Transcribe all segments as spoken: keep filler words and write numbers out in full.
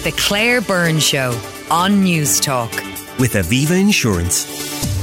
The Claire Byrne Show on News Talk. With Aviva Insurance.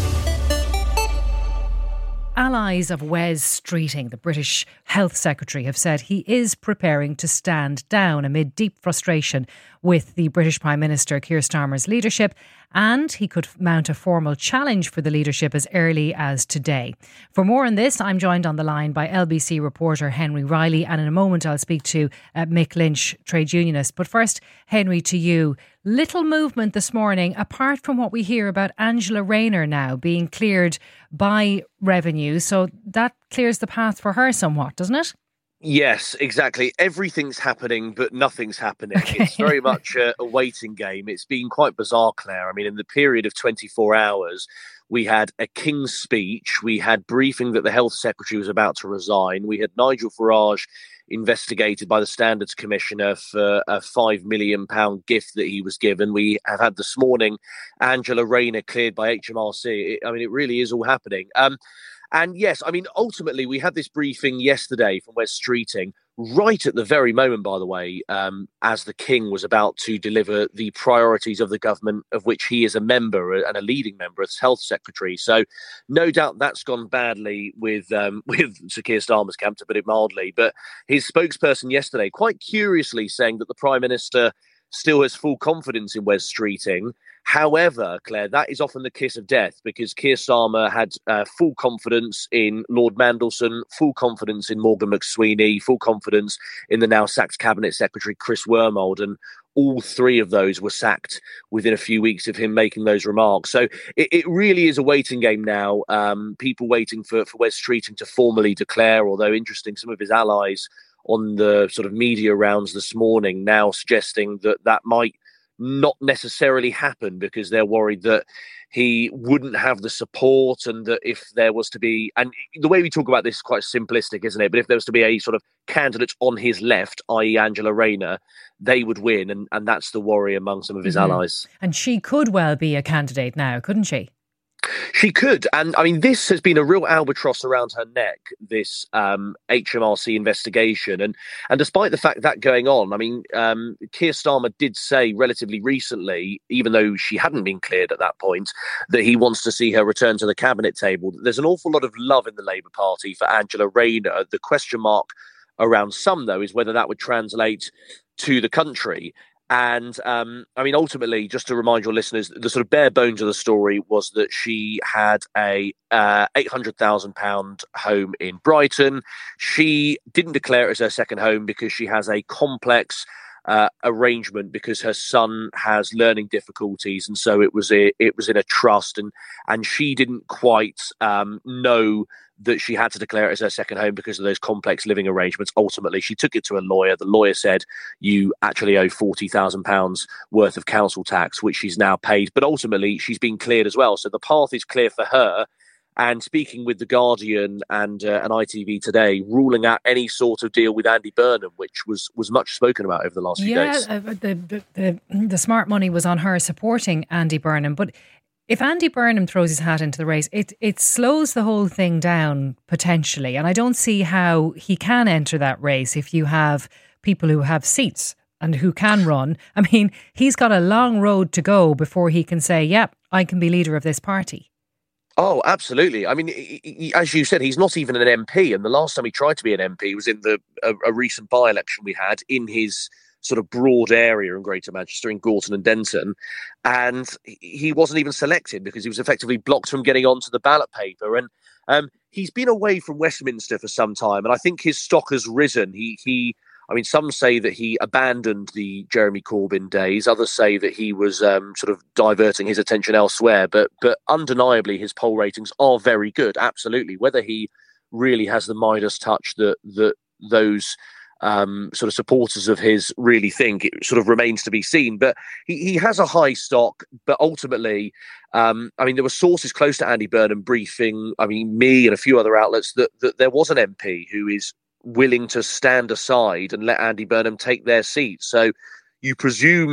Allies of Wes Streeting, the British Health Secretary, have said he is preparing to stand down amid deep frustration with the British Prime Minister Keir Starmer's leadership, and he could mount a formal challenge for the leadership as early as today. For more on this, I'm joined on the line by L B C reporter Henry Riley, and in a moment I'll speak to uh, Mick Lynch, trade unionist. But first, Henry, to you. Little movement this morning, apart from what we hear about Angela Rayner now being cleared by Revenue. So that clears the path for her somewhat, doesn't it? Yes, exactly. Everything's happening, but nothing's happening. Okay. It's very much a, a waiting game. It's been quite bizarre, Claire. I mean, in the period of twenty-four hours, we had a King's speech. We had briefing that the Health Secretary was about to resign. We had Nigel Farage investigated by the Standards Commissioner for a five million pounds gift that he was given. We have had this morning Angela Rayner cleared by H M R C. It, I mean, it really is all happening. Um, and yes, I mean, ultimately, we had this briefing yesterday from Wes Streeting, right at the very moment, by the way, um, as the King was about to deliver the priorities of the government, of which he is a member and a leading member as Health Secretary. So no doubt that's gone badly with um, with Sir Keir Starmer's camp, to put it mildly. But his spokesperson yesterday, quite curiously, saying that the Prime Minister still has full confidence in Wes Streeting. However, Claire, that is often the kiss of death, because Keir Starmer had uh, full confidence in Lord Mandelson, full confidence in Morgan McSweeney, full confidence in the now sacked Cabinet Secretary Chris Wormold, and all three of those were sacked within a few weeks of him making those remarks. So it, it really is a waiting game now. Um, people waiting for, for Wes Streeting to formally declare, although interesting, some of his allies on the sort of media rounds this morning now suggesting that that might not necessarily happen, because they're worried that he wouldn't have the support, and that if there was to be, and the way we talk about this is quite simplistic, isn't it? But if there was to be a sort of candidate on his left, that is. Angela Rayner, they would win. And, and that's the worry among some of his mm-hmm. allies. And she could well be a candidate now, couldn't she? She could. And I mean, this has been a real albatross around her neck, this um, H M R C investigation. And and despite the fact that going on, I mean, um, Keir Starmer did say relatively recently, even though she hadn't been cleared at that point, that he wants to see her return to the cabinet table. There's an awful lot of love in the Labour Party for Angela Rayner. The question mark around some, though, is whether that would translate to the country. And um, I mean, ultimately, just to remind your listeners, the sort of bare bones of the story was that she had a uh, eight hundred thousand pounds home in Brighton. She didn't declare it as her second home because she has a complex uh, arrangement, because her son has learning difficulties, and so it was a, it was in a trust, and and she didn't quite um, know that she had to declare it as her second home because of those complex living arrangements. Ultimately, she took it to a lawyer. The lawyer said, you actually owe forty thousand pounds worth of council tax, which she's now paid. But ultimately, she's been cleared as well. So the path is clear for her. And speaking with The Guardian and uh, and I T V today, ruling out any sort of deal with Andy Burnham, which was, was much spoken about over the last few yeah, days. Yeah, uh, the, the, the, the smart money was on her supporting Andy Burnham. But if Andy Burnham throws his hat into the race, it it slows the whole thing down potentially. And I don't see how he can enter that race if you have people who have seats and who can run. I mean, he's got a long road to go before he can say, yep, I can be leader of this party. Oh, absolutely. I mean, he, he, as you said, he's not even an M P. And the last time he tried to be an M P was in the a, a recent by-election we had in his sort of broad area in Greater Manchester, in Gorton and Denton. And he wasn't even selected because he was effectively blocked from getting onto the ballot paper. And um, he's been away from Westminster for some time. And I think his stock has risen. He, he, I mean, some say that he abandoned the Jeremy Corbyn days. Others say that he was um, sort of diverting his attention elsewhere. But but undeniably, his poll ratings are very good. Absolutely. Whether he really has the Midas touch that that those um, sort of supporters of his really think, it sort of remains to be seen. But he, he has a high stock. But ultimately, um, I mean, there were sources close to Andy Burnham briefing, I mean, me and a few other outlets, that, that there was an M P who is willing to stand aside and let Andy Burnham take their seat. So you presume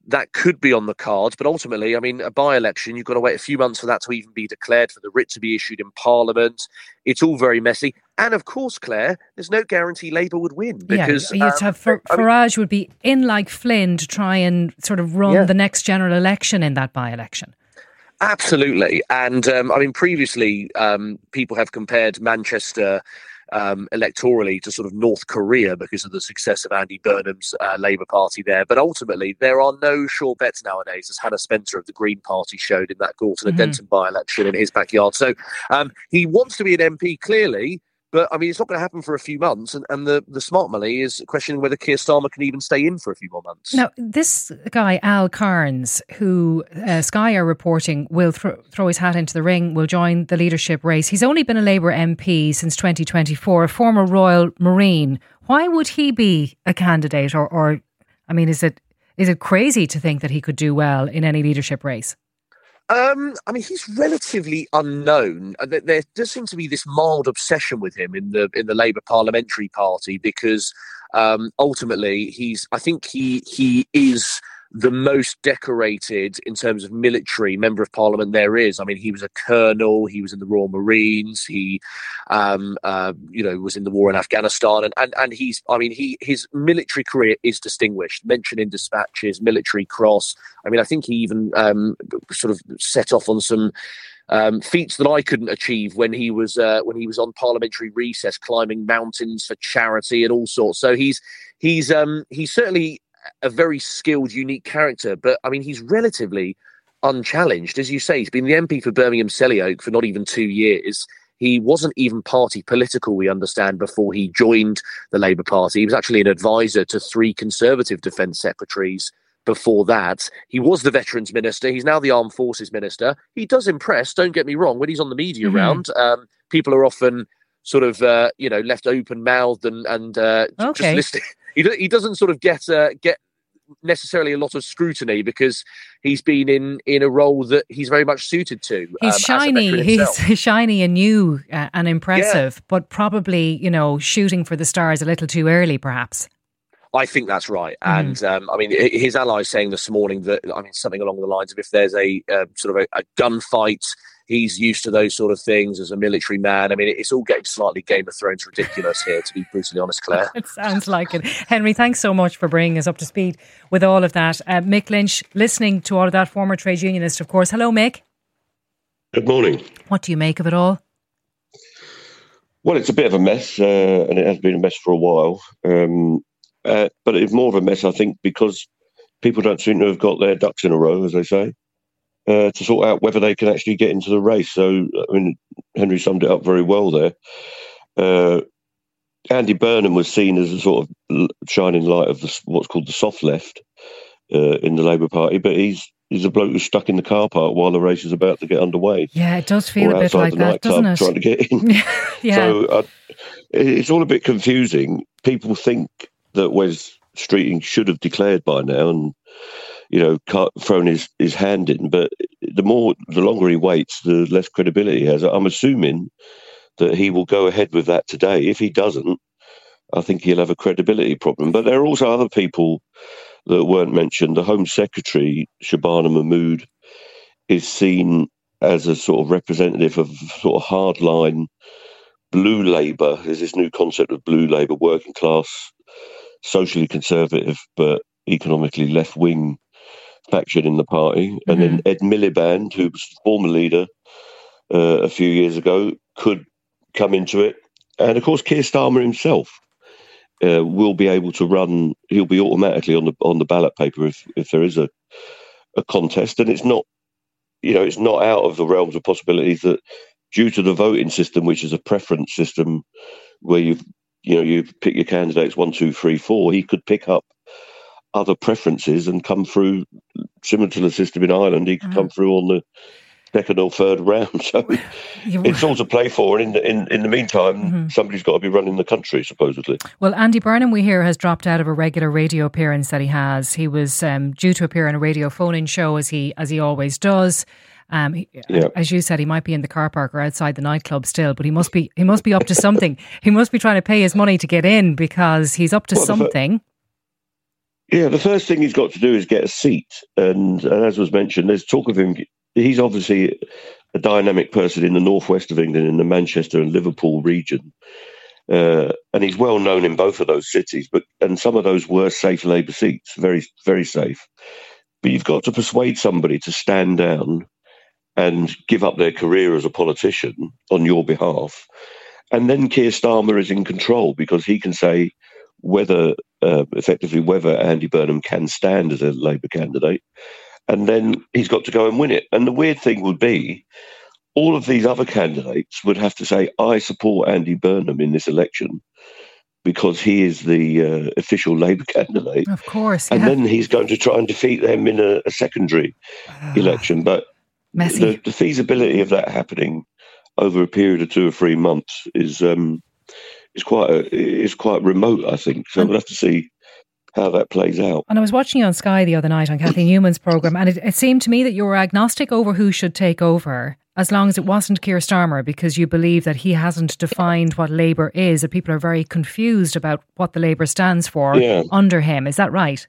that could be on the cards. But ultimately, I mean, a by-election, you've got to wait a few months for that to even be declared, for the writ to be issued in Parliament. It's all very messy. And of course, Claire, there's no guarantee Labour would win. Because yeah, you'd um, have Far- I mean, Farage would be in like Flynn to try and sort of run yeah. the next general election in that by-election. Absolutely. And um, I mean, previously, um, people have compared Manchester Um, electorally to sort of North Korea because of the success of Andy Burnham's uh, Labour Party there. But ultimately, there are no sure bets nowadays, as Hannah Spencer of the Green Party showed in that Gorton and mm-hmm. Denton by-election in his backyard. So um, he wants to be an M P, clearly, but I mean, it's not going to happen for a few months. And, and the, the smart money is questioning whether Keir Starmer can even stay in for a few more months. Now, this guy, Al Cairns, who uh, Sky are reporting will th- throw his hat into the ring, will join the leadership race. He's only been a Labour M P since twenty twenty-four, a former Royal Marine. Why would he be a candidate? Or, or I mean, is it is it crazy to think that he could do well in any leadership race? Um, I mean, he's relatively unknown. There does seem to be this mild obsession with him in the in the Labour Parliamentary Party because um, ultimately he's. I think he he is the most decorated in terms of military member of Parliament there is. I mean, he was a colonel. He was in the Royal Marines. He, um, uh, you know, was in the war in Afghanistan, and and and he's. I mean, he his military career is distinguished. Mentioned in dispatches, Military Cross. I mean, I think he even um, sort of set off on some um, feats that I couldn't achieve when he was uh, when he was on parliamentary recess, climbing mountains for charity and all sorts. So he's he's um, he's certainly a very skilled, unique character. But I mean, he's relatively unchallenged, as you say. He's been the M P for Birmingham Selly Oak for not even two years. He wasn't even party political, we understand, before he joined the Labour Party. He was actually an advisor to three Conservative Defence Secretaries before that. He was the Veterans Minister. He's now the Armed Forces Minister. He does impress, don't get me wrong, when he's on the media mm-hmm. round. Um, people are often sort of, uh, you know, left open-mouthed and, and uh, okay. just listening. He, he doesn't sort of get uh, get necessarily a lot of scrutiny because he's been in, in a role that he's very much suited to. He's um, shiny, he's shiny and new uh, and impressive, yeah. but probably, you know, shooting for the stars a little too early, perhaps. I think that's right. Mm. And um, I mean, his allies saying this morning that, I mean, something along the lines of if there's a uh, sort of a, a gunfight, he's used to those sort of things as a military man. I mean, it's all getting slightly Game of Thrones ridiculous here, to be brutally honest, Claire. It sounds like it. Henry, thanks so much for bringing us up to speed with all of that. Uh, Mick Lynch, listening to all of that, former trade unionist, of course. Hello, Mick. Good morning. What do you make of it all? Well, it's a bit of a mess, uh, and it has been a mess for a while. Um, uh, but it's more of a mess, I think, because people don't seem to have got their ducks in a row, as they say. Uh, to sort out whether they can actually get into the race. So, I mean, Henry summed it up very well there. Uh, Andy Burnham was seen as a sort of shining light of the, what's called the soft left uh, in the Labour Party, but he's he's a bloke who's stuck in the car park while the race is about to get underway. Yeah, it does feel a bit like that, doesn't it? Trying to get in. yeah. So uh, it's all a bit confusing. People think that Wes Streeting should have declared by now, and you know, thrown his, his hand in, but the more, the longer he waits, the less credibility he has. I'm assuming that he will go ahead with that today. If he doesn't, I think he'll have a credibility problem. But there are also other people that weren't mentioned. The Home Secretary, Shabana Mahmood, is seen as a sort of representative of sort of hardline blue Labour. There's this new concept of blue Labour, working class, socially conservative, but economically left-wing faction in the party. Mm-hmm. And then Ed Miliband, who was the former leader uh, a few years ago, could come into it. And of course, Keir Starmer himself uh, will be able to run. He'll be automatically on the on the ballot paper if if there is a a contest. And it's not, you know, it's not out of the realms of possibilities that due to the voting system, which is a preference system where you you know you pick your candidates one, two, three, four, he could pick up other preferences and come through, similar to the system in Ireland, he could mm. come through on the second or third round. So it's all to play for. And in the, in, in the meantime, mm-hmm. somebody's got to be running the country, supposedly. Well, Andy Burnham, we hear, has dropped out of a regular radio appearance that he has. He was um, due to appear on a radio phone-in show, as he as he always does. Um, he, yeah. As you said, he might be in the car park or outside the nightclub still, but he must be he must be up to something. He must be trying to pay his money to get in because he's up to well, something. Yeah, the first thing he's got to do is get a seat. And, and as was mentioned, there's talk of him. He's obviously a dynamic person in the northwest of England, in the Manchester and Liverpool region. Uh, and he's well known in both of those cities. But and some of those were safe Labour seats, very, very safe. But you've got to persuade somebody to stand down and give up their career as a politician on your behalf. And then Keir Starmer is in control because he can say whether, uh, effectively, whether Andy Burnham can stand as a Labour candidate. And then he's got to go and win it. And the weird thing would be, all of these other candidates would have to say, I support Andy Burnham in this election because he is the uh, official Labour candidate. Of course. And yeah. then he's going to try and defeat them in a, a secondary uh, election. But the, the feasibility of that happening over a period of two or three months is um, is quite a, is quite remote, I think. So and, we'll have to see how that plays out. And I was watching you on Sky the other night on Kathy Newman's programme, and it, it seemed to me that you were agnostic over who should take over, as long as it wasn't Keir Starmer, because you believe that he hasn't defined what Labour is, that people are very confused about what the Labour stands for yeah. under him. Is that right?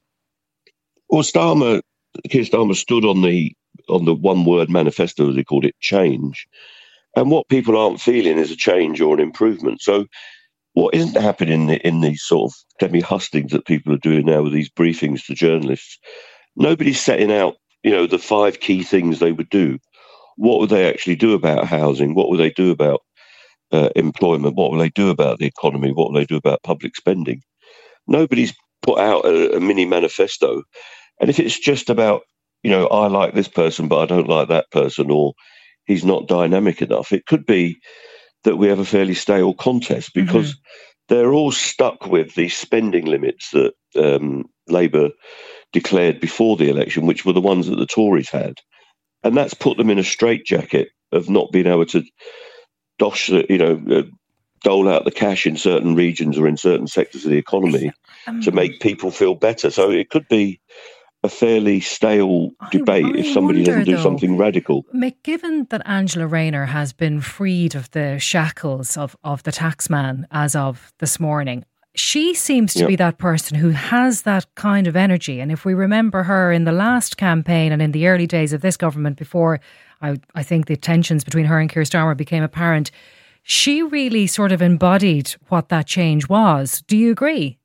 Well, Starmer, Keir Starmer stood on the on the one-word manifesto, as he called it, change. And what people aren't feeling is a change or an improvement. So what isn't happening in, in these sort of semi-hustings that people are doing now with these briefings to journalists, nobody's setting out, you know, the five key things they would do. What would they actually do about housing? What would they do about uh, employment? What will they do about the economy? What will they do about public spending? Nobody's put out a, a mini manifesto. And if it's just about, you know, I like this person, but I don't like that person, or he's not dynamic enough, it could be that we have a fairly stale contest because mm-hmm. they're all stuck with these spending limits that um, Labour declared before the election, which were the ones that the Tories had. And that's put them in a straitjacket of not being able to dosh, you know, uh, dole out the cash in certain regions or in certain sectors of the economy um, to make people feel better. So it could be a fairly stale debate I, I if somebody wonder, doesn't do though, something radical. Mick, given that Angela Rayner has been freed of the shackles of, of the taxman as of this morning, she seems to yep. be that person who has that kind of energy. And if we remember her in the last campaign and in the early days of this government, before I, I think the tensions between her and Keir Starmer became apparent, she really sort of embodied what that change was. Do you agree?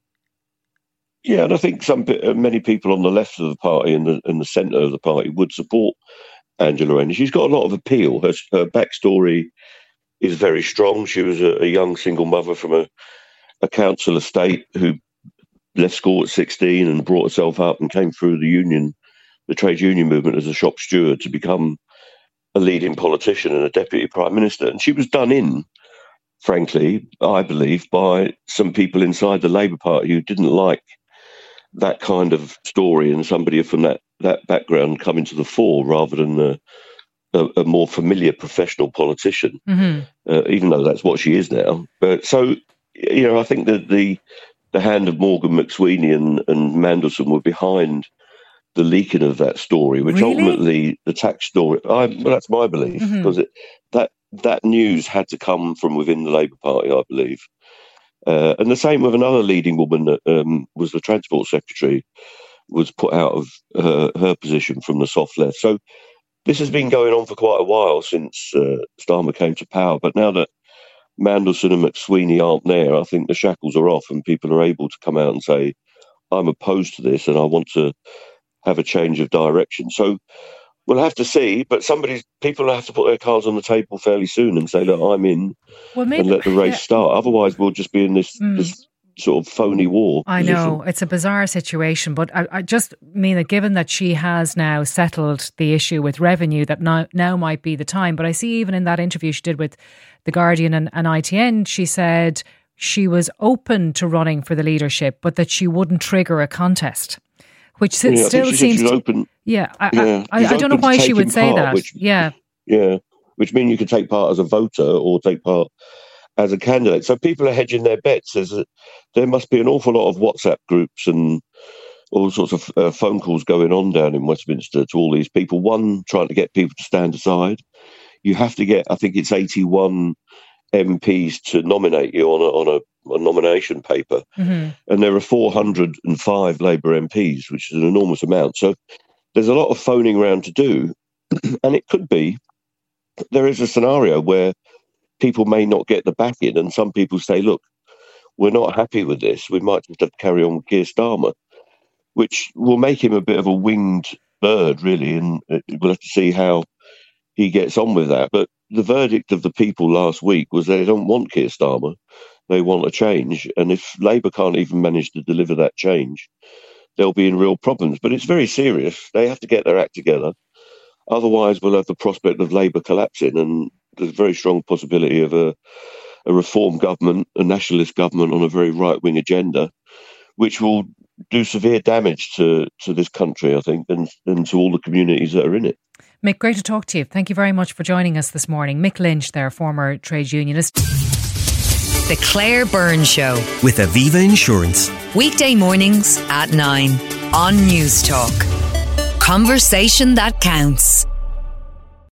Yeah, and I think some many people on the left of the party and the, and the centre of the party would support Angela Rayner. She's got a lot of appeal. Her, her backstory is very strong. She was a, a young single mother from a a council estate who left school at sixteen and brought herself up and came through the union, the trade union movement as a shop steward to become a leading politician and a deputy prime minister. And she was done in, frankly, I believe, by some people inside the Labour Party who didn't like that kind of story and somebody from that, that background coming to the fore rather than a, a, a more familiar professional politician, mm-hmm. uh, even though that's what she is now. But so, you know, I think that the the hand of Morgan McSweeney and, and Mandelson were behind the leaking of that story, which really? ultimately the tax story. I, well, that's my belief mm-hmm. because it, that that news had to come from within the Labour Party, I believe. Uh, and the same with another leading woman that um, was the Transport Secretary, was put out of her, her position from the soft left. So this has been going on for quite a while since uh, Starmer came to power. But now that Mandelson and McSweeney aren't there, I think the shackles are off and people are able to come out and say, I'm opposed to this and I want to have a change of direction. So we'll have to see, but somebody, people have to put their cards on the table fairly soon and say, look, I'm in well, maybe, and let the race yeah. start. Otherwise, we'll just be in this, mm. this sort of phony war. I position. know, it's a bizarre situation, but I, I just mean that given that she has now settled the issue with revenue, that now, now might be the time. But I see even in that interview she did with The Guardian and, and I T N, she said she was open to running for the leadership, but that she wouldn't trigger a contest. Which yeah, still seems to, open. Yeah, I, yeah, I, I, I don't know why she would say part, that. Which, yeah, yeah, which means you could take part as a voter or take part as a candidate. So people are hedging their bets. There's a, there must be an awful lot of WhatsApp groups and all sorts of uh, phone calls going on down in Westminster to all these people. One, trying to get people to stand aside. You have to get, I think it's eighty-one M Ps to nominate you on a, on a, a nomination paper. Mm-hmm. And there are four hundred five Labour M Ps, which is an enormous amount. So there's a lot of phoning around to do. And it could be, there is a scenario where people may not get the backing, and some people say, look, we're not happy with this. We might just have to carry on with Keir Starmer, which will make him a bit of a winged bird, really, and we'll have to see how he gets on with that. But the verdict of the people last week was they don't want Keir Starmer. They want a change. And if Labour can't even manage to deliver that change, they'll be in real problems. But it's very serious. They have to get their act together. Otherwise, we'll have the prospect of Labour collapsing, and there's a very strong possibility of a, a reform government, a nationalist government on a very right-wing agenda, which will do severe damage to, to this country, I think, and, and to all the communities that are in it. Mick, great to talk to you. Thank you very much for joining us this morning. Mick Lynch there, former trade unionist. The Claire Byrne Show. With Aviva Insurance. Weekday mornings at nine on News Talk. Conversation that counts.